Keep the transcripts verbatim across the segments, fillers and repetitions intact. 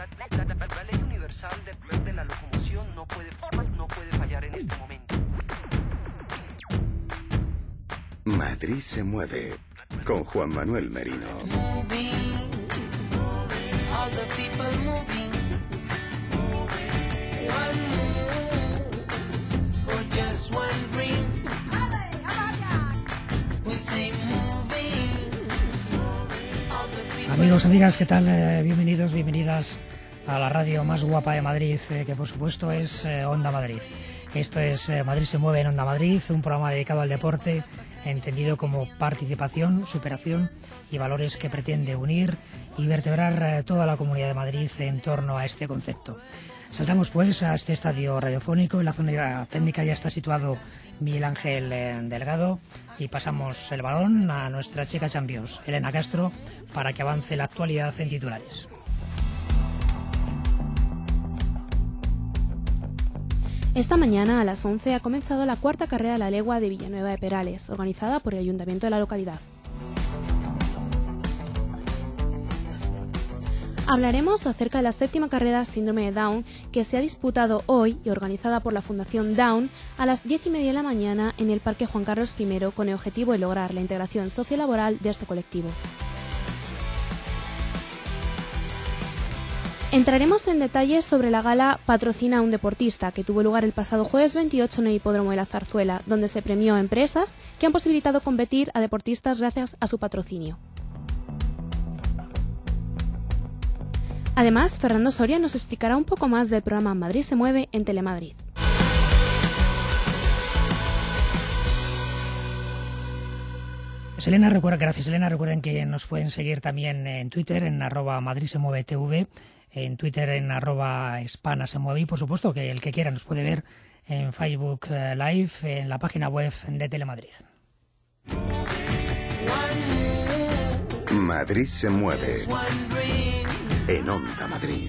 La, la, la ley universal de, de la locomoción no puede, no puede fallar en este momento. Madrid se mueve con Juan Manuel Merino. Amigos, amigas, ¿qué tal? Eh, bienvenidos, bienvenidas a la radio más guapa de Madrid, eh, que por supuesto es eh, Onda Madrid. Esto es eh, Madrid se mueve en Onda Madrid, un programa dedicado al deporte, entendido como participación, superación y valores que pretende unir y vertebrar eh, toda la Comunidad de Madrid en torno a este concepto. Saltamos pues a este estadio radiofónico. En la zona técnica ya está situado Miguel Ángel eh, Delgado y pasamos el balón a nuestra chica Champions, Elena Castro, para que avance la actualidad en titulares. Esta mañana a las once ha comenzado la cuarta carrera de la legua de Villanueva de Perales, organizada por el Ayuntamiento de la localidad. Hablaremos acerca de la séptima carrera Síndrome de Down, que se ha disputado hoy y organizada por la Fundación Down a las diez y media de la mañana en el Parque Juan Carlos primero, con el objetivo de lograr la integración sociolaboral de este colectivo. Entraremos en detalles sobre la gala Patrocina a un deportista, que tuvo lugar el pasado jueves veintiocho en el Hipódromo de la Zarzuela, donde se premió a empresas que han posibilitado competir a deportistas gracias a su patrocinio. Además, Fernando Soria nos explicará un poco más del programa Madrid se mueve en Telemadrid. Elena, recuerda, gracias Elena, recuerden que nos pueden seguir también en Twitter, en arroba Madrid se mueve T V, en Twitter en arroba Hispana se mueve, y por supuesto que el que quiera nos puede ver en Facebook Live, en la página web de Telemadrid. Madrid se mueve en Onda Madrid.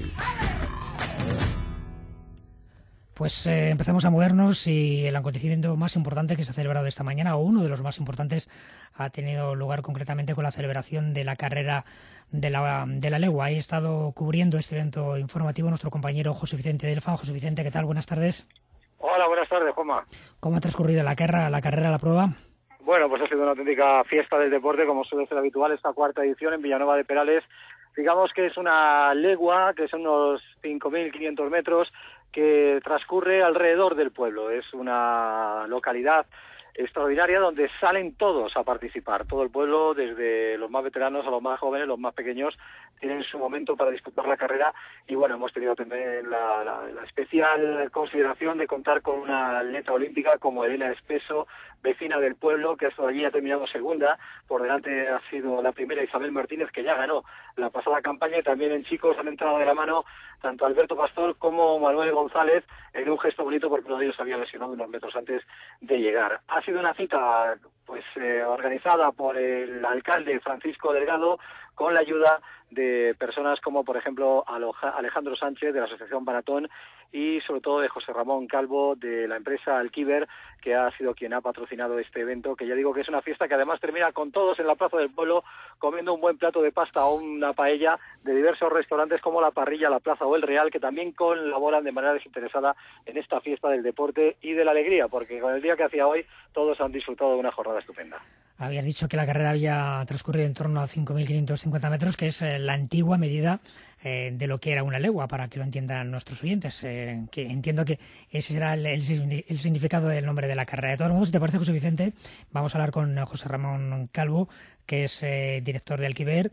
Pues eh, empezamos a movernos, y el acontecimiento más importante que se ha celebrado esta mañana, o uno de los más importantes, ha tenido lugar concretamente con la celebración de la carrera de la, de la legua. Ha estado cubriendo este evento informativo nuestro compañero José Vicente Delfa. José Vicente, ¿qué tal? Buenas tardes. Hola, buenas tardes, Juanma. ¿Cómo ha transcurrido la carrera, la carrera, la prueba? Bueno, pues ha sido una auténtica fiesta del deporte, como suele ser habitual, esta cuarta edición en Villanueva de Perales. Digamos que es una legua, que son unos cinco mil quinientos metros, que transcurre alrededor del pueblo. Es una localidad extraordinaria donde salen todos a participar. Todo el pueblo, desde los más veteranos a los más jóvenes, los más pequeños, tienen su momento para disputar la carrera. Y bueno, hemos tenido también la, la, la especial consideración de contar con una atleta olímpica como Elena Espeso, vecina del pueblo, que hasta allí ha terminado segunda. Por delante ha sido la primera Isabel Martínez, que ya ganó la pasada campaña, y también en chicos han entrado de la mano tanto Alberto Pastor como Manuel González, en un gesto bonito porque uno de ellos había lesionado unos metros antes de llegar. Ha sido una cita pues eh, organizada por el alcalde Francisco Delgado, con la ayuda de personas como, por ejemplo, Alejandro Sánchez, de la Asociación Maratón, y sobre todo de José Ramón Calvo, de la empresa Alquiver, que ha sido quien ha patrocinado este evento, que ya digo que es una fiesta que además termina con todos en la Plaza del Pueblo comiendo un buen plato de pasta o una paella de diversos restaurantes como La Parrilla, La Plaza o El Real, que también colaboran de manera desinteresada en esta fiesta del deporte y de la alegría, porque con el día que hacía hoy todos han disfrutado de una jornada estupenda. Habías dicho que la carrera había transcurrido en torno a cinco mil quinientos cincuenta metros, que es eh, la antigua medida eh, de lo que era una legua, para que lo entiendan nuestros oyentes. Eh, que entiendo que ese será el, el, el significado del nombre de la carrera. De todos modos, si te parece, José Vicente, vamos a hablar con José Ramón Calvo, que es eh, director de Alquiver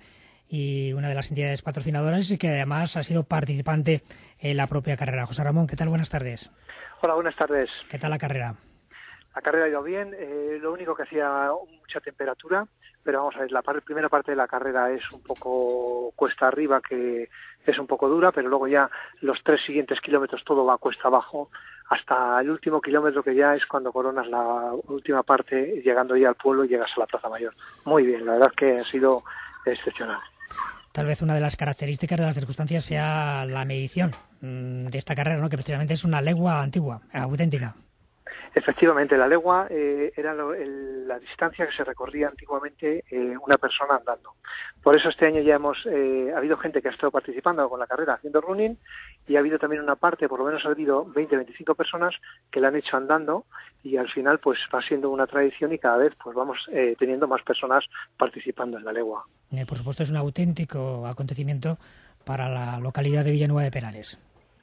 y una de las entidades patrocinadoras, y que además ha sido participante en la propia carrera. José Ramón, ¿qué tal? Buenas tardes. Hola, buenas tardes. ¿Qué tal la carrera? La carrera ha ido bien, eh, lo único que hacía mucha temperatura, pero vamos a ver, la par- primera parte de la carrera es un poco cuesta arriba, que es un poco dura, pero luego ya los tres siguientes kilómetros todo va cuesta abajo, hasta el último kilómetro, que ya es cuando coronas la última parte, llegando ya al pueblo y llegas a la Plaza Mayor. Muy bien, la verdad es que ha sido excepcional. Tal vez una de las características de las circunstancias sea la medición de esta carrera, ¿no? Que precisamente es una legua antigua, auténtica. Efectivamente, la legua eh, era lo, el, la distancia que se recorría antiguamente eh, una persona andando. Por eso este año ya hemos eh, ha habido gente que ha estado participando con la carrera haciendo running, y ha habido también una parte, por lo menos ha habido veinte, veinticinco personas que la han hecho andando, y al final pues va siendo una tradición y cada vez pues vamos eh, teniendo más personas participando en la legua. Eh, por supuesto es un auténtico acontecimiento para la localidad de Villanueva de Perales.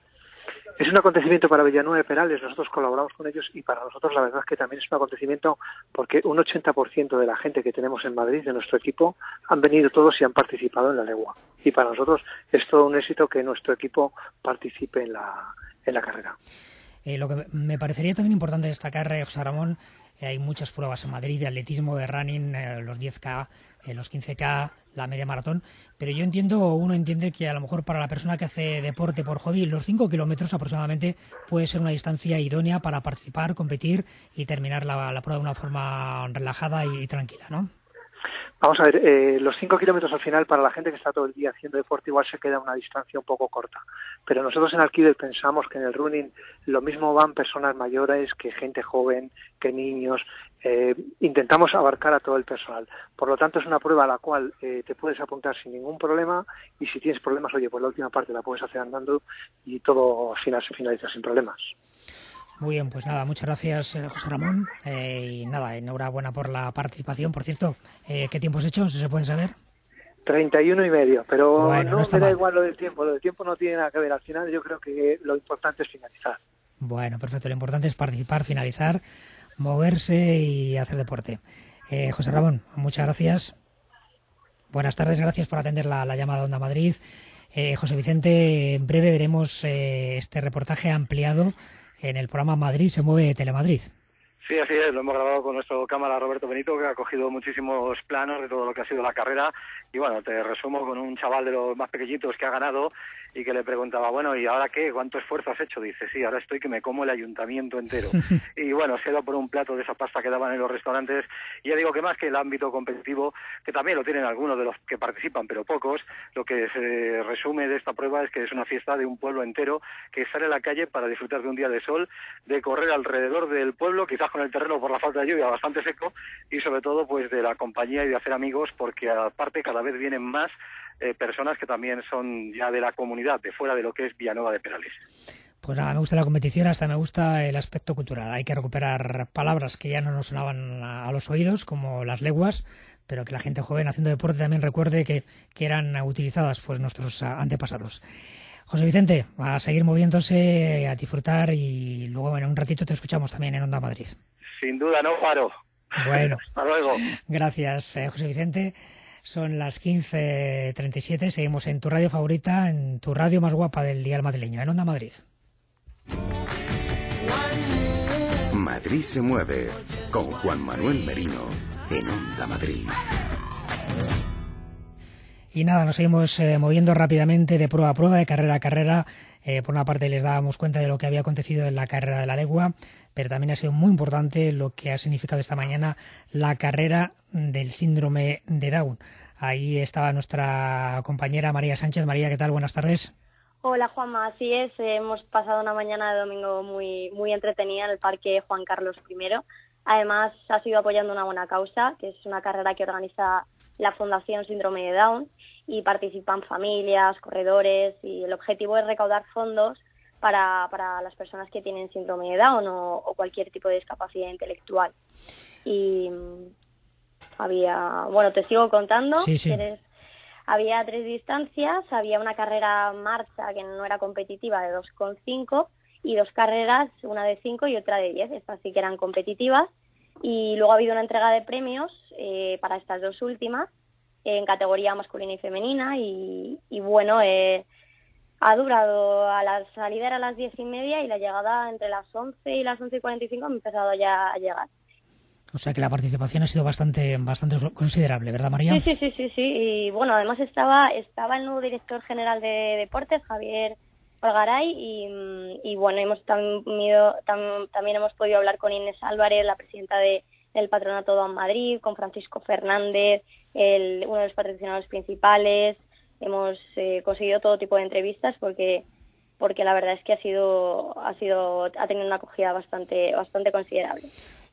Es un acontecimiento para Villanueva de Perales, nosotros colaboramos con ellos, y para nosotros la verdad es que también es un acontecimiento porque un ochenta por ciento de la gente que tenemos en Madrid, de nuestro equipo, han venido todos y han participado en la legua. Y para nosotros es todo un éxito que nuestro equipo participe en la, en la carrera. Eh, lo que me parecería también importante destacar, eh, José Ramón, eh, hay muchas pruebas en Madrid de atletismo, de running, eh, los diez K, eh, los quince K, la media maratón, pero yo entiendo, uno entiende que a lo mejor para la persona que hace deporte por hobby, los cinco kilómetros aproximadamente puede ser una distancia idónea para participar, competir y terminar la, la prueba de una forma relajada y, y tranquila, ¿no? Vamos a ver, eh, los cinco kilómetros al final para la gente que está todo el día haciendo deporte igual se queda una distancia un poco corta, pero nosotros en Alquiler pensamos que en el running lo mismo van personas mayores que gente joven, que niños, eh, intentamos abarcar a todo el personal, por lo tanto es una prueba a la cual eh, te puedes apuntar sin ningún problema, y si tienes problemas, oye, pues la última parte la puedes hacer andando y todo al final se finaliza sin problemas. Muy bien, pues nada, muchas gracias, eh, José Ramón, eh, y nada, enhorabuena por la participación. Por cierto, eh, ¿qué tiempo has hecho? ¿Se puede saber? treinta y uno y medio, pero bueno, no, no está me da mal. igual lo del tiempo, lo del tiempo no tiene nada que ver, al final yo creo que lo importante es finalizar. Bueno, perfecto, lo importante es participar, finalizar, moverse y hacer deporte. Eh, José Ramón, muchas gracias. Buenas tardes, gracias por atender la, la llamada de Onda Madrid. Eh, José Vicente, en breve veremos eh, este reportaje ampliado en el programa Madrid se mueve Telemadrid. Sí, así es, lo hemos grabado con nuestro cámara Roberto Benito, que ha cogido muchísimos planos de todo lo que ha sido la carrera, y bueno, te resumo con un chaval de los más pequeñitos que ha ganado y que le preguntaba, bueno, ¿y ahora qué? ¿Cuánto esfuerzo has hecho? Dice, sí, ahora estoy que me como el ayuntamiento entero. Y bueno, se da por un plato de esa pasta que daban en los restaurantes, y ya digo que más que el ámbito competitivo, que también lo tienen algunos de los que participan, pero pocos, lo que se resume de esta prueba es que es una fiesta de un pueblo entero que sale a la calle para disfrutar de un día de sol, de correr alrededor del pueblo, quizás con el terreno por la falta de lluvia bastante seco, y sobre todo pues de la compañía y de hacer amigos, porque aparte cada vez vienen más eh, personas que también son ya de la comunidad, de fuera de lo que es Villanueva de Perales. Pues nada, me gusta la competición, hasta me gusta el aspecto cultural. Hay que recuperar palabras que ya no nos sonaban a, a los oídos, como las leguas, pero que la gente joven haciendo deporte también recuerde que, que eran utilizadas pues nuestros antepasados. José Vicente, a seguir moviéndose, a disfrutar, y luego en un ratito te escuchamos también en Onda Madrid. Sin duda, no paro. Bueno, hasta luego. Gracias, eh, José Vicente. Son las quince treinta y siete, seguimos en tu radio favorita, en tu radio más guapa del dial madrileño, en Onda Madrid. Madrid se mueve con Juan Manuel Merino en Onda Madrid. Y nada, nos seguimos eh, moviendo rápidamente de prueba a prueba, de carrera a carrera. Eh, por una parte les dábamos cuenta de lo que había acontecido en la carrera de la legua, pero también ha sido muy importante lo que ha significado esta mañana la carrera del síndrome de Down. Ahí estaba nuestra compañera María Sánchez. María, ¿qué tal? Buenas tardes. Hola Juanma, así es, eh, hemos pasado una mañana de domingo muy muy entretenida en el Parque Juan Carlos primero. Además, ha sido apoyando una buena causa, que es una carrera que organiza la Fundación Síndrome de Down, y participan familias, corredores, y el objetivo es recaudar fondos para, para las personas que tienen síndrome de Down o, o cualquier tipo de discapacidad intelectual. Y mmm, había, bueno, te sigo contando. Sí, sí. ¿Quieres? Había tres distancias, había una carrera marcha que no era competitiva de dos coma cinco y dos carreras, una de cinco y otra de diez, estas sí que eran competitivas, y luego ha habido una entrega de premios eh, para estas dos últimas en categoría masculina y femenina, y, y bueno, eh, ha durado, a la salida era a las diez y media y la llegada entre las once y las once y cuarenta y cinco ha empezado ya a llegar. O sea que la participación ha sido bastante bastante considerable, ¿verdad, María? Sí, sí, sí, sí, sí. Y bueno, además estaba estaba el nuevo director general de deportes, Javier Olgaray, y, y bueno, hemos tamido, tam, también hemos podido hablar con Inés Álvarez, la presidenta de, del Patronato Down Madrid, con Francisco Fernández, el, uno de los patrocinadores principales. Hemos eh, conseguido todo tipo de entrevistas porque porque la verdad es que ha sido, ha sido, ha tenido una acogida bastante, bastante considerable.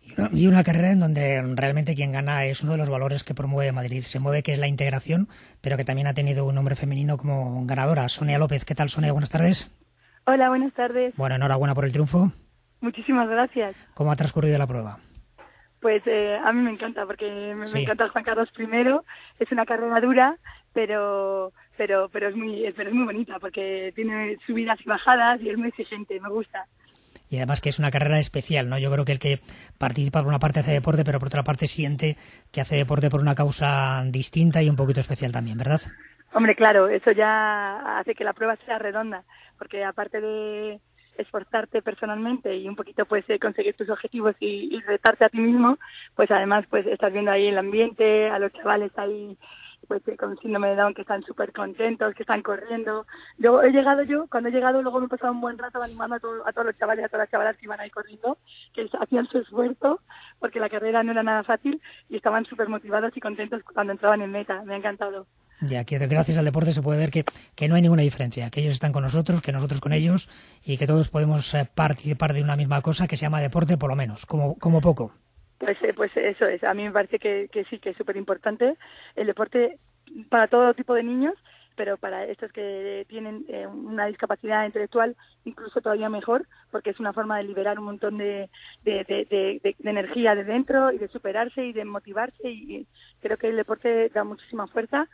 Y una carrera en donde realmente quien gana es uno de los valores que promueve Madrid. Se mueve, que es la integración, pero que también ha tenido un nombre femenino como ganadora. Sonia López, ¿qué tal, Sonia? Buenas tardes. Hola, buenas tardes. Bueno, enhorabuena por el triunfo. Muchísimas gracias. ¿Cómo ha transcurrido la prueba? Pues eh, a mí me encanta, porque me, sí. me encanta el Juan Carlos primero. Es una carrera dura, pero pero pero es muy pero es muy bonita, porque tiene subidas y bajadas y es muy exigente, me gusta. Y además que es una carrera especial, ¿no? Yo creo que el que participa por una parte hace deporte, pero por otra parte siente que hace deporte por una causa distinta y un poquito especial también, ¿verdad? Hombre, claro, eso ya hace que la prueba sea redonda, porque aparte de esforzarte personalmente y un poquito pues eh, conseguir tus objetivos y, y retarte a ti mismo, pues además pues estás viendo ahí el ambiente, a los chavales ahí pues eh, con síndrome de Down que están súper contentos, que están corriendo. Yo he llegado yo, cuando he llegado luego me he pasado un buen rato animando a, todo, a todos los chavales y a todas las chavalas que iban ahí corriendo, que hacían su esfuerzo porque la carrera no era nada fácil y estaban súper motivados y contentos cuando entraban en meta. Me ha encantado. Ya que gracias al deporte se puede ver que, que no hay ninguna diferencia, que ellos están con nosotros, que nosotros con ellos y que todos podemos eh, participar de una misma cosa que se llama deporte, por lo menos, como, como poco. Pues, eh, pues eso es, a mí me parece que, que sí, que es súper importante el deporte para todo tipo de niños, pero para estos que tienen eh, una discapacidad intelectual incluso todavía mejor, porque es una forma de liberar un montón de, de, de, de, de, de energía de dentro y de superarse y de motivarse, y, y creo que el deporte da muchísima fuerza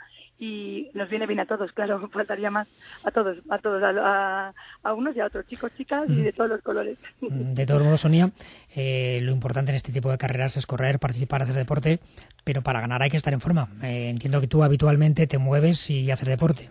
y nos viene bien a todos, claro, faltaría más a todos, a todos, a, a, a unos y a otros, chicos, chicas y de todos los colores. De todos modos, Sonia, eh, lo importante en este tipo de carreras es correr, participar, hacer deporte, pero para ganar hay que estar en forma. Eh, entiendo que tú habitualmente te mueves y haces deporte.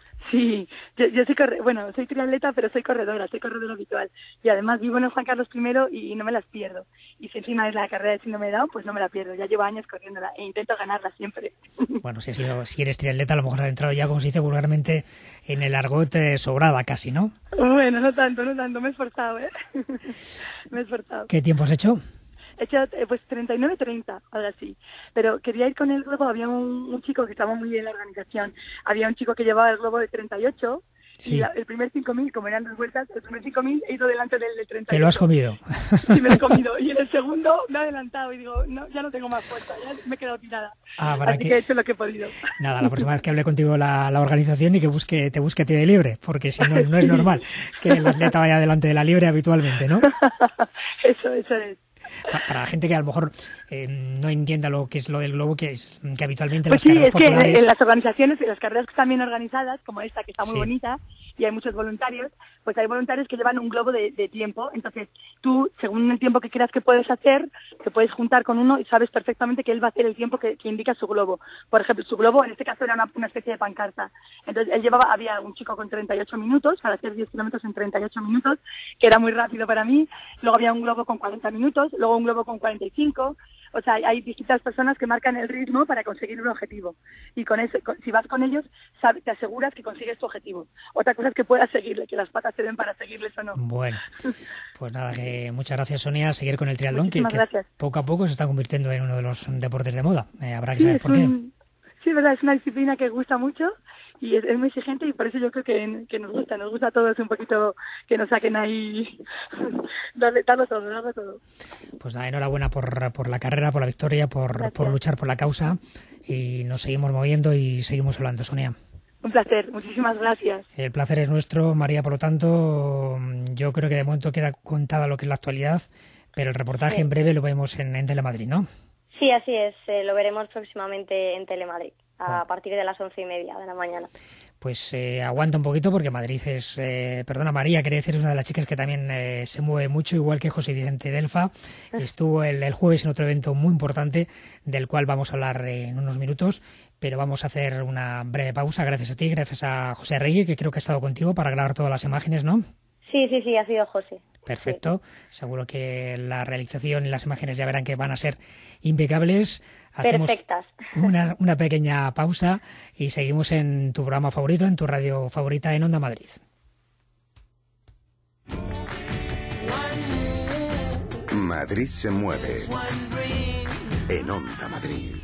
Sí, yo, yo soy corre bueno, soy triatleta, pero soy corredora, soy corredora habitual. Y además vivo en el Juan Carlos primero y no me las pierdo. Y si encima es la carrera de síndrome de Down, pues no me la pierdo. Ya llevo años corriéndola e intento ganarla siempre. Bueno, si, sido, si eres triatleta, a lo mejor has entrado ya, como se dice vulgarmente, en el argot eh, sobrada casi, ¿no? Bueno, no tanto, no tanto. Me he esforzado, ¿eh? me he esforzado. ¿Qué tiempo has hecho? He hecho pues treinta y nueve treinta, ahora sí. Pero quería ir con el globo, había un, un chico que estaba muy bien en la organización. Había un chico que llevaba el globo de treinta y ocho, sí. Y la, el primer cinco mil, como eran dos vueltas, el primer cinco mil he ido delante del de treinta y ocho. ¿Te lo has comido? Sí, me lo he comido. Y en el segundo me he adelantado y digo, no, ya no tengo más fuerza, ya me he quedado tirada. Ah, para Así que... que he hecho lo que he podido. Nada, la próxima vez que hable contigo la, la organización y que busque te busque a ti de libre, porque si no, no es normal que el atleta vaya delante de la libre habitualmente, ¿no? Eso, eso es. Para la gente que a lo mejor eh, no entienda lo que es lo del globo, que es que habitualmente pues las sí, carreras es que populares... en las organizaciones, en las carreras que están bien organizadas, como esta, que está muy sí. bonita, y hay muchos voluntarios, pues hay voluntarios que llevan un globo de, de tiempo. Entonces tú, según el tiempo que creas que puedes hacer, te puedes juntar con uno y sabes perfectamente que él va a hacer el tiempo que, que indica su globo. Por ejemplo, su globo en este caso era una, una especie de pancarta. Entonces él llevaba, había un chico con treinta y ocho minutos, para hacer diez kilómetros en treinta y ocho minutos, que era muy rápido para mí. Luego había un globo con cuarenta minutos, luego un globo con cuarenta y cinco. O sea, hay distintas personas que marcan el ritmo para conseguir un objetivo. Y con eso, con, si vas con ellos, sabes, te aseguras que consigues tu objetivo. Otra cosa es que puedas seguirle, que las patas te den para seguirles o no. Bueno, pues nada, que muchas gracias, Sonia. Seguir con el triatlón, que, que poco a poco se está convirtiendo en uno de los deportes de moda. Eh, habrá que sí, saber por qué. Un, sí, verdad, es una disciplina que gusta mucho y es, es muy exigente, y por eso yo creo que, que nos gusta, nos gusta a todos un poquito que nos saquen ahí, darle, darlo todo, darlo todo. Pues nada, enhorabuena por, por la carrera, por la victoria, por, por luchar por la causa, y nos seguimos moviendo y seguimos hablando, Sonia. Un placer, muchísimas gracias. El placer es nuestro, María, por lo tanto, yo creo que de momento queda contada lo que es la actualidad, pero el reportaje sí. en breve lo vemos en, en Telemadrid, ¿no? Sí, así es, eh, lo veremos próximamente en Telemadrid, a oh. partir de las once y media de la mañana. Pues eh, aguanta un poquito, porque Madrid es, eh, perdona María, quería decir, es una de las chicas que también eh, se mueve mucho, igual que José Vicente Delfa. Estuvo el, el jueves en otro evento muy importante, del cual vamos a hablar eh, en unos minutos, pero vamos a hacer una breve pausa, gracias a ti, gracias a José Arregui, que creo que ha estado contigo para grabar todas las imágenes, ¿no? Sí, sí, sí, ha sido José. Perfecto, sí. Seguro que la realización y las imágenes ya verán que van a ser impecables. Hacemos perfectas. Una, una pequeña pausa y seguimos en tu programa favorito, en tu radio favorita, en Onda Madrid. Madrid se mueve en Onda Madrid.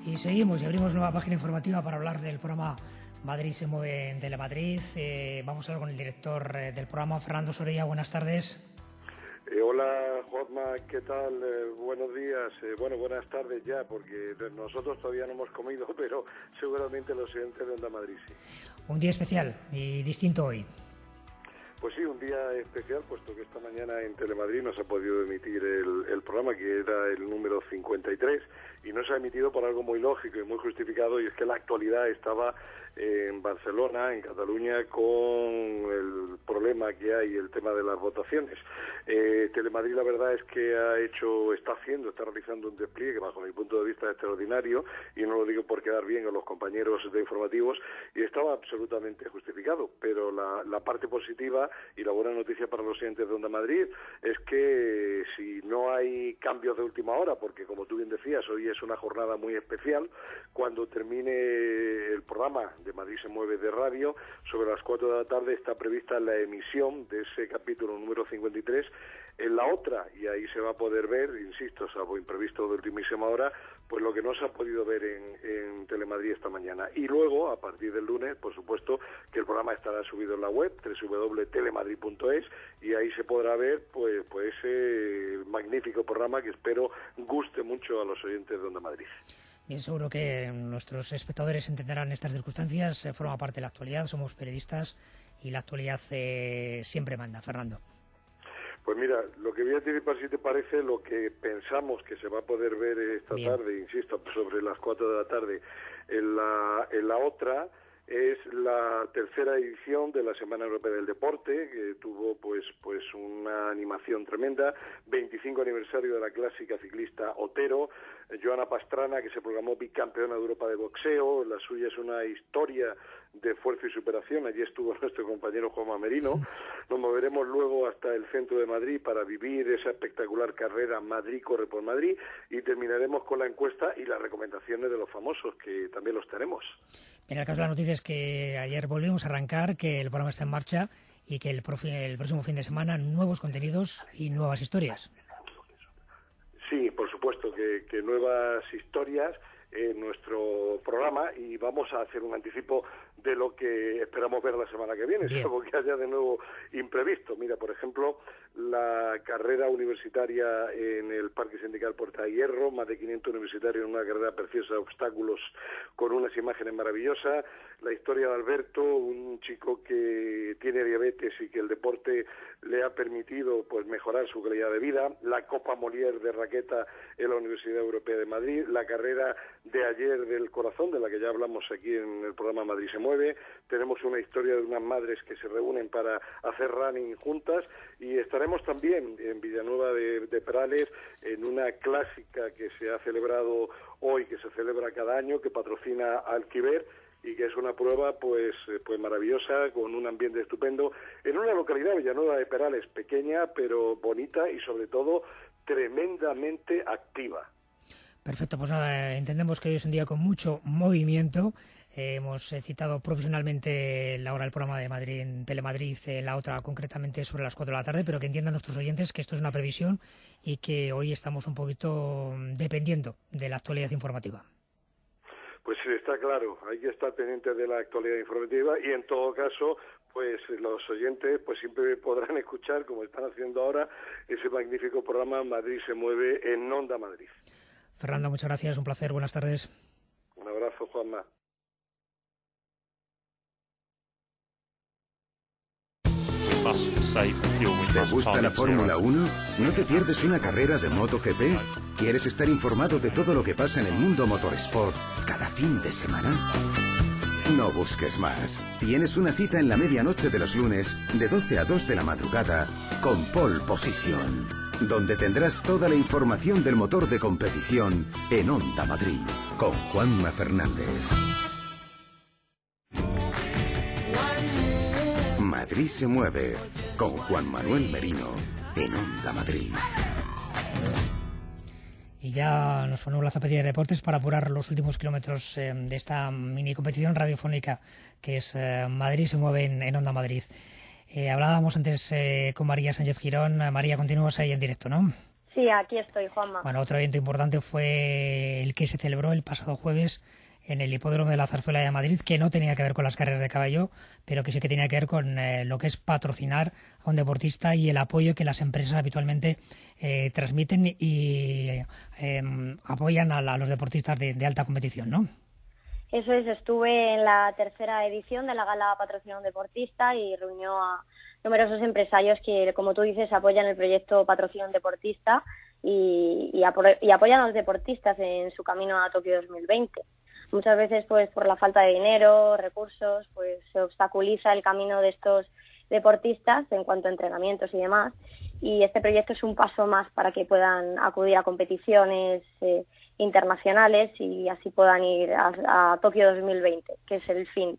Y seguimos y abrimos nueva página informativa para hablar del programa Madrid se mueve en Telemadrid. Eh, vamos a hablar con el director eh, del programa, Fernando Sorella. Buenas tardes. Eh, hola, Juanma, ¿qué tal? Eh, buenos días. Eh, bueno, buenas tardes ya, porque nosotros todavía no hemos comido, pero seguramente los oyentes de Onda Madrid sí. Un día especial y distinto hoy. Pues sí, un día especial, puesto que esta mañana en Telemadrid no se ha podido emitir el, el programa, que era el número cincuenta y tres, y no se ha emitido por algo muy lógico y muy justificado, y es que la actualidad estaba en Barcelona, en Cataluña, con el problema que hay, el tema de las votaciones. Eh, Telemadrid, la verdad es que ha hecho, está haciendo, está realizando un despliegue, bajo mi punto de vista, extraordinario, y no lo digo por quedar bien con los compañeros de informativos, y estaba absolutamente justificado, pero la, la parte positiva y la buena noticia para los oyentes de Onda Madrid es que si no hay cambios de última hora, porque como tú bien decías, hoy es una jornada muy especial, cuando termine el programa de Madrid se mueve de radio, sobre las cuatro de la tarde está prevista la emisión de ese capítulo número cincuenta y tres en la otra, y ahí se va a poder ver, insisto, salvo imprevisto de ultimísima hora, pues lo que no se ha podido ver en, en Telemadrid esta mañana. Y luego, a partir del lunes, por supuesto, que el programa estará subido en la web, doble u doble u doble u punto telemadrid punto es, y ahí se podrá ver pues, pues ese magnífico programa que espero guste mucho a los oyentes de Onda Madrid. Bien, seguro que nuestros espectadores entenderán estas circunstancias, eh, forma parte de la actualidad, somos periodistas y la actualidad eh, siempre manda. Fernando. Pues mira, lo que voy a anticipar, si te parece, lo que pensamos que se va a poder ver esta Bien. tarde, insisto, sobre las cuatro de la tarde, en la, en la otra, es la tercera edición de la Semana Europea del Deporte, que tuvo pues pues una animación tremenda, veinticinco aniversario de la clásica ciclista Otero, Joana Pastrana, que se proclamó bicampeona de Europa de boxeo, la suya es una historia de esfuerzo y superación, allí estuvo nuestro compañero Juanma Merino. Nos moveremos luego hasta el centro de Madrid para vivir esa espectacular carrera Madrid corre por Madrid, y terminaremos con la encuesta y las recomendaciones de los famosos, que también los tenemos. En el caso de la noticia es que ayer volvimos a arrancar, que el programa está en marcha y que el, profi, el próximo fin de semana nuevos contenidos y nuevas historias. Sí, por supuesto que, que nuevas historias en nuestro programa, y vamos a hacer un anticipo de lo que esperamos ver la semana que viene, salvo que haya de nuevo imprevisto. Mira, por ejemplo, la carrera universitaria en el Parque Sindical Puerta de Hierro, más de quinientos universitarios en una carrera preciosa de obstáculos con unas imágenes maravillosas, la historia de Alberto, un chico que tiene diabetes y que el deporte le ha permitido pues mejorar su calidad de vida, la Copa Molière de raqueta en la Universidad Europea de Madrid, la carrera de ayer del corazón, de la que ya hablamos aquí en el programa Madrid se mueve. Tenemos una historia de unas madres que se reúnen para hacer running juntas, y estaremos también en Villanueva de, de Perales en una clásica que se ha celebrado hoy, que se celebra cada año, que patrocina Alquiver, y que es una prueba pues pues maravillosa, con un ambiente estupendo, en una localidad, Villanueva de Perales, pequeña pero bonita y sobre todo tremendamente activa. Perfecto, pues nada, entendemos que hoy es un día con mucho movimiento. Eh, hemos eh, citado profesionalmente la hora del programa de Madrid en Telemadrid, eh, la otra concretamente sobre las cuatro de la tarde, pero que entiendan nuestros oyentes que esto es una previsión y que hoy estamos un poquito dependiendo de la actualidad informativa. Pues está claro, hay que estar pendientes de la actualidad informativa, y en todo caso, pues los oyentes pues siempre podrán escuchar, como están haciendo ahora, ese magnífico programa Madrid se mueve en Onda Madrid. Fernando, muchas gracias, un placer, buenas tardes. Un abrazo, Juanma. ¿Te gusta la Fórmula uno? ¿No te pierdes una carrera de MotoGP? ¿Quieres estar informado de todo lo que pasa en el mundo motorsport cada fin de semana? No busques más. Tienes una cita en la medianoche de los lunes, de doce a dos de la madrugada, con Pole Position, donde tendrás toda la información del motor de competición en Onda Madrid, con Juanma Fernández. Madrid se mueve, con Juan Manuel Merino, en Onda Madrid. Y ya nos ponemos la zapatilla de deportes para apurar los últimos kilómetros eh, de esta mini competición radiofónica que es eh, Madrid se mueve en, en Onda Madrid. Eh, hablábamos antes eh, con María Sánchez Girón. María, continúas ahí en directo, ¿no? Sí, aquí estoy, Juanma. Bueno, otro evento importante fue el que se celebró el pasado jueves en el hipódromo de la Zarzuela de Madrid, que no tenía que ver con las carreras de caballo, pero que sí que tenía que ver con eh, lo que es patrocinar a un deportista y el apoyo que las empresas habitualmente eh, transmiten y eh, apoyan a, la, a los deportistas de, de alta competición, ¿no? Eso es, estuve en la tercera edición de la Gala Patrocinó a un Deportista y reunió a numerosos empresarios que, como tú dices, apoyan el proyecto Patrocinó a un Deportista y, y, apo- y apoyan a los deportistas en su camino a Tokio dos mil veinte. Muchas veces, pues, por la falta de dinero, recursos, pues se obstaculiza el camino de estos deportistas en cuanto a entrenamientos y demás. Y este proyecto es un paso más para que puedan acudir a competiciones eh, internacionales y así puedan ir a, a Tokio dos mil veinte, que es el fin.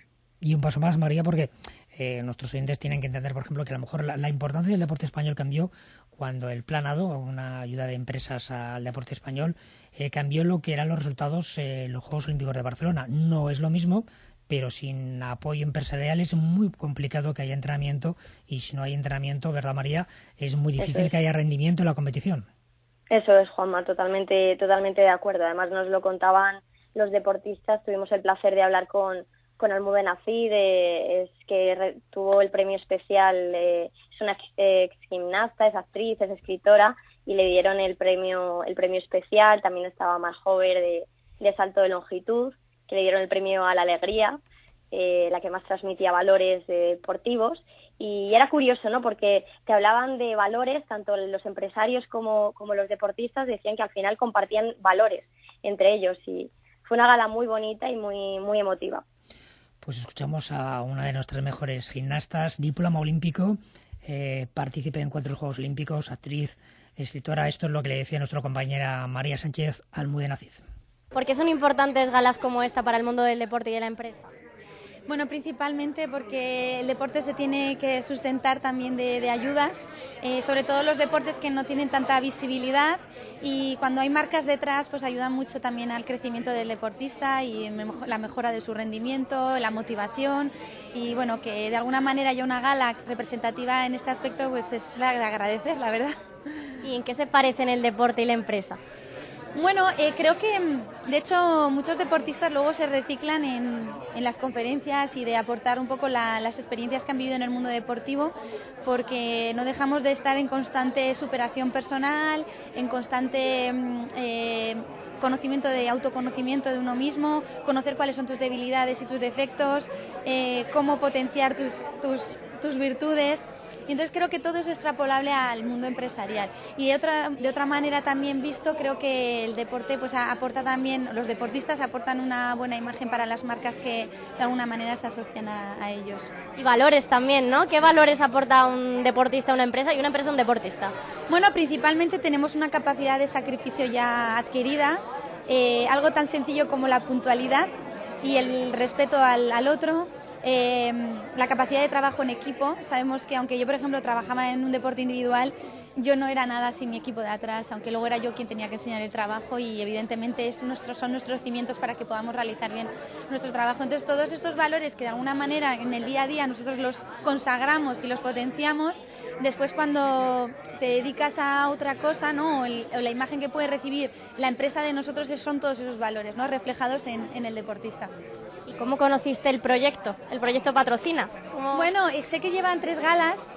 Y un paso más, María, porque eh, nuestros oyentes tienen que entender, por ejemplo, que a lo mejor la, la importancia del deporte español cambió cuando el Plan A D O, una ayuda de empresas al deporte español, eh, cambió lo que eran los resultados en eh, los Juegos Olímpicos de Barcelona. No es lo mismo, pero sin apoyo empresarial es muy complicado que haya entrenamiento y si no hay entrenamiento, ¿verdad, María? Es muy difícil es. que haya rendimiento en la competición. Eso es, Juanma, totalmente, totalmente de acuerdo. Además nos lo contaban los deportistas, tuvimos el placer de hablar con, con Almudena Cid, eh, es que re, tuvo el premio especial, eh, es una ex gimnasta, es actriz, es escritora y le dieron el premio, el premio especial. También estaba Mar Jover de, de salto de longitud, que le dieron el premio a la alegría, eh, la que más transmitía valores eh, deportivos. Y era curioso, ¿no? Porque te hablaban de valores, tanto los empresarios como, como los deportistas decían que al final compartían valores entre ellos y fue una gala muy bonita y muy, muy emotiva. Pues escuchamos a una de nuestras mejores gimnastas, diploma olímpico, eh, partícipe en cuatro Juegos Olímpicos, actriz, escritora. Esto es lo que le decía nuestra compañera María Sánchez Almudena Cid. ¿Por qué son importantes galas como esta para el mundo del deporte y de la empresa? Bueno, principalmente porque el deporte se tiene que sustentar también de, de ayudas, eh, sobre todo los deportes que no tienen tanta visibilidad y cuando hay marcas detrás pues ayudan mucho también al crecimiento del deportista y la mejora de su rendimiento, la motivación y bueno, que de alguna manera haya una gala representativa en este aspecto pues es de agradecer, la verdad. ¿Y en qué se parecen el deporte y la empresa? Bueno, eh, creo que de hecho muchos deportistas luego se reciclan en, en las conferencias y de aportar un poco la, las experiencias que han vivido en el mundo deportivo porque no dejamos de estar en constante superación personal, en constante eh, conocimiento de autoconocimiento de uno mismo, conocer cuáles son tus debilidades y tus defectos, eh, cómo potenciar tus, tus, tus virtudes. Y entonces creo que todo es extrapolable al mundo empresarial. Y de otra, de otra manera también visto, creo que el deporte pues aporta también, los deportistas aportan una buena imagen para las marcas que de alguna manera se asocian a, a ellos. Y valores también, ¿no? ¿Qué valores aporta un deportista a una empresa y una empresa a un deportista? Bueno, principalmente tenemos una capacidad de sacrificio ya adquirida, eh, algo tan sencillo como la puntualidad y el respeto al, al otro. Eh, la capacidad de trabajo en equipo. Sabemos que aunque yo, por ejemplo, trabajaba en un deporte individual, yo no era nada sin mi equipo de atrás, aunque luego era yo quien tenía que enseñar el trabajo y evidentemente es nuestro, son nuestros cimientos para que podamos realizar bien nuestro trabajo. Entonces todos estos valores que de alguna manera en el día a día nosotros los consagramos y los potenciamos, después cuando te dedicas a otra cosa, ¿no? o, el, o la imagen que puede recibir la empresa de nosotros son todos esos valores, ¿no? reflejados en, en el deportista. ¿Y cómo conociste el proyecto? ¿El proyecto Patrocina? ¿Cómo? Bueno, sé que llevan tres galas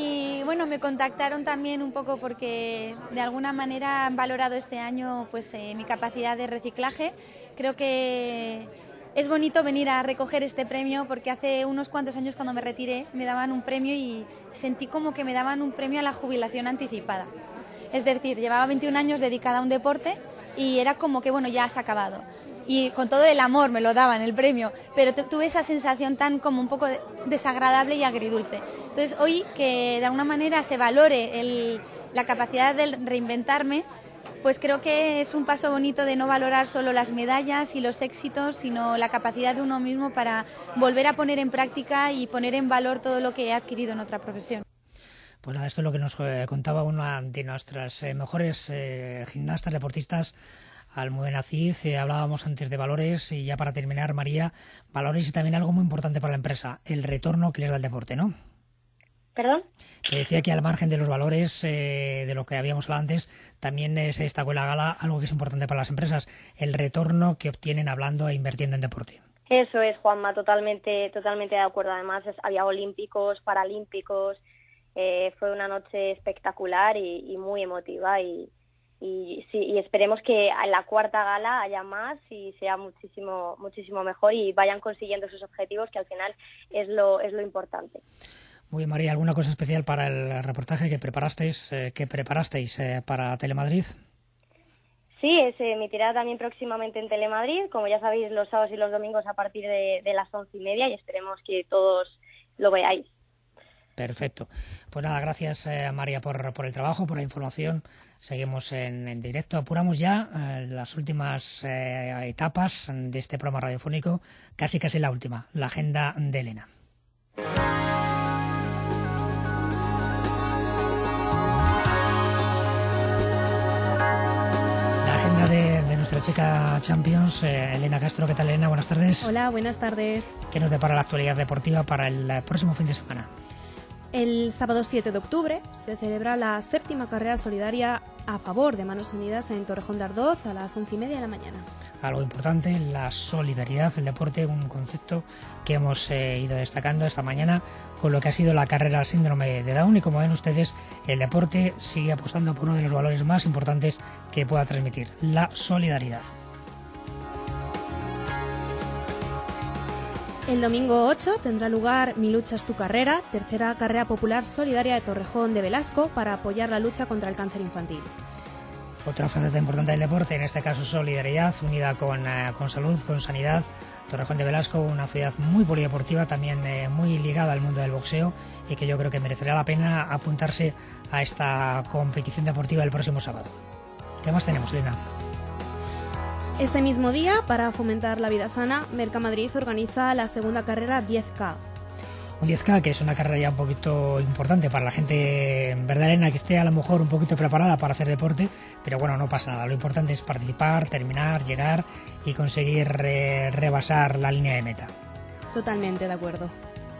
y bueno, me contactaron también un poco porque de alguna manera han valorado este año pues eh, mi capacidad de reciclaje. Creo que es bonito venir a recoger este premio porque hace unos cuantos años cuando me retiré me daban un premio y sentí como que me daban un premio a la jubilación anticipada. Es decir, llevaba veintiún años dedicada a un deporte y era como que bueno, ya has acabado. Y con todo el amor me lo daban el premio, pero tuve esa sensación tan como un poco desagradable y agridulce. Entonces hoy que de alguna manera se valore el, la capacidad de reinventarme, pues creo que es un paso bonito de no valorar solo las medallas y los éxitos, sino la capacidad de uno mismo para volver a poner en práctica y poner en valor todo lo que he adquirido en otra profesión. Pues nada, esto es lo que nos eh, contaba una de nuestras eh, mejores eh, gimnastas, deportistas, Almudena Cid. Eh, hablábamos antes de valores y ya para terminar, María, valores y también algo muy importante para la empresa, el retorno que les da el deporte, ¿no? ¿Perdón? Que decía que al margen de los valores eh, de lo que habíamos hablado antes, también eh, se destacó en la gala algo que es importante para las empresas, el retorno que obtienen hablando e invirtiendo en deporte. Eso es, Juanma, totalmente, totalmente de acuerdo. Además, es, había olímpicos, paralímpicos, eh, fue una noche espectacular y, y muy emotiva y, y, sí, y esperemos que en la cuarta gala haya más y sea muchísimo, muchísimo mejor y vayan consiguiendo sus objetivos, que al final es lo, es lo importante. Muy bien, María, ¿alguna cosa especial para el reportaje que preparasteis, eh, que preparasteis eh, para Telemadrid? Sí, se emitirá también próximamente en Telemadrid, como ya sabéis, los sábados y los domingos a partir de, de las once y media, y esperemos que todos lo veáis. Perfecto. Pues nada, gracias eh, María por, por el trabajo, por la información. Seguimos en, en directo. Apuramos ya eh, las últimas eh, etapas de este programa radiofónico, casi casi la última, la agenda de Elena. De, de nuestra chica Champions, eh, Elena Castro. ¿Qué tal, Elena? Buenas tardes. Hola, buenas tardes. ¿Qué nos depara la actualidad deportiva para el eh, próximo fin de semana? El sábado siete de octubre se celebra la séptima carrera solidaria a favor de Manos Unidas en Torrejón de Ardoz a las once y media de la mañana. Algo importante, la solidaridad, el deporte, un concepto que hemos eh, ido destacando esta mañana con lo que ha sido la carrera al síndrome de Down, y como ven ustedes, el deporte sigue apostando por uno de los valores más importantes que pueda transmitir, la solidaridad. El domingo ocho tendrá lugar Mi lucha es tu carrera, tercera carrera popular solidaria de Torrejón de Velasco para apoyar la lucha contra el cáncer infantil. Otra faceta importante del deporte, en este caso solidaridad, unida con, eh, con salud, con sanidad. Torrejón de Velasco, una ciudad muy polideportiva, también eh, muy ligada al mundo del boxeo, y que yo creo que merecerá la pena apuntarse a esta competición deportiva el próximo sábado. ¿Qué más tenemos, Elena? Este mismo día, para fomentar la vida sana, Mercamadrid organiza la segunda carrera diez K. Un diez K, que es una carrera ya un poquito importante para la gente, verdad, Elena, que esté a lo mejor un poquito preparada para hacer deporte, pero bueno, no pasa nada. Lo importante es participar, terminar, llegar y conseguir eh, rebasar la línea de meta. Totalmente de acuerdo.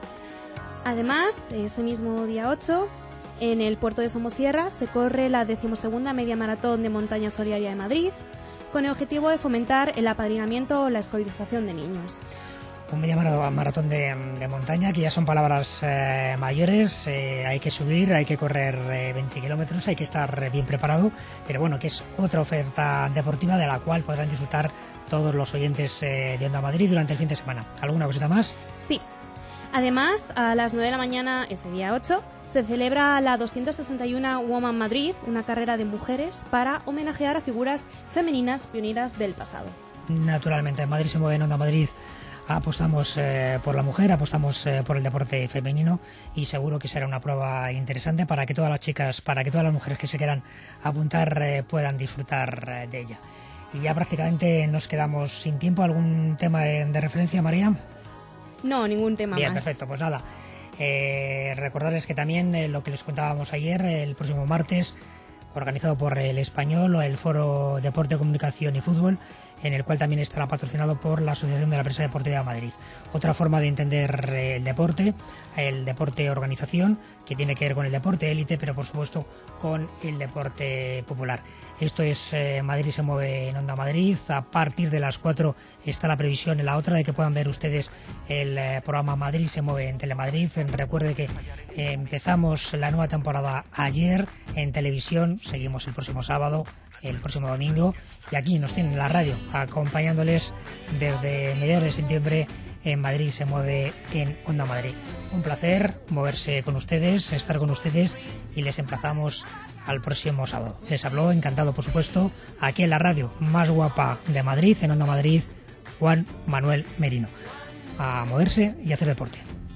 Además, ese mismo día ocho, en el puerto de Somosierra se corre la decimosegunda media maratón de montaña solidaria de Madrid, con el objetivo de fomentar el apadrinamiento o la escolarización de niños. Un media maratón de, de montaña, que ya son palabras eh, mayores, eh, hay que subir, hay que correr eh, veinte kilómetros, hay que estar bien preparado, pero bueno, que es otra oferta deportiva de la cual podrán disfrutar todos los oyentes eh, de Onda Madrid durante el fin de semana. ¿Alguna cosita más? Sí. Además, a las nueve de la mañana, ese día ocho, se celebra la doscientos sesenta y uno Woman Madrid, una carrera de mujeres para homenajear a figuras femeninas pioneras del pasado. Naturalmente, en Madrid se mueve en Onda Madrid. Apostamos eh, por la mujer, apostamos eh, por el deporte femenino, y seguro que será una prueba interesante para que todas las chicas, para que todas las mujeres que se quieran apuntar eh, puedan disfrutar eh, de ella. Y ya prácticamente nos quedamos sin tiempo. ¿Algún tema de, de referencia, María? No, ningún tema Bien, más. Perfecto, pues nada. Eh, recordarles que también eh, lo que les contábamos ayer, el próximo martes, organizado por El Español, el Foro Deporte, Comunicación y Fútbol, en el cual también estará patrocinado por la Asociación de la Prensa Deportiva de Madrid. Otra forma de entender eh, el deporte, el deporte organización, que tiene que ver con el deporte élite, pero por supuesto con el deporte popular. Esto es eh, Madrid se mueve en Onda Madrid. A partir de las cuatro está la previsión en la otra de que puedan ver ustedes el eh, programa Madrid se mueve en Telemadrid. Recuerde que eh, empezamos la nueva temporada ayer en televisión, seguimos el próximo sábado, el próximo domingo, y aquí nos tienen en la radio acompañándoles desde mediados de septiembre en Madrid se mueve en Onda Madrid. Un placer moverse con ustedes, estar con ustedes, y les emplazamos al próximo sábado. Les habló, encantado por supuesto, aquí en la radio más guapa de Madrid, en Onda Madrid, Juan Manuel Merino. A moverse y hacer deporte.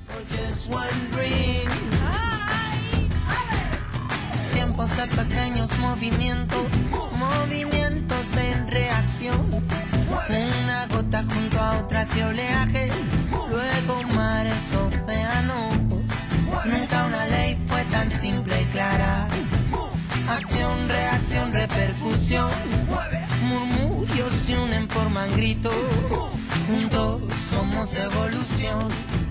Tiempos de pequeños movimientos, movimientos en reacción. Una gota junto a otras de oleaje, luego mares, océanos. Nunca una ley fue tan simple y clara. Acción, reacción, repercusión. Murmullos se unen, forman gritos. Juntos somos evolución.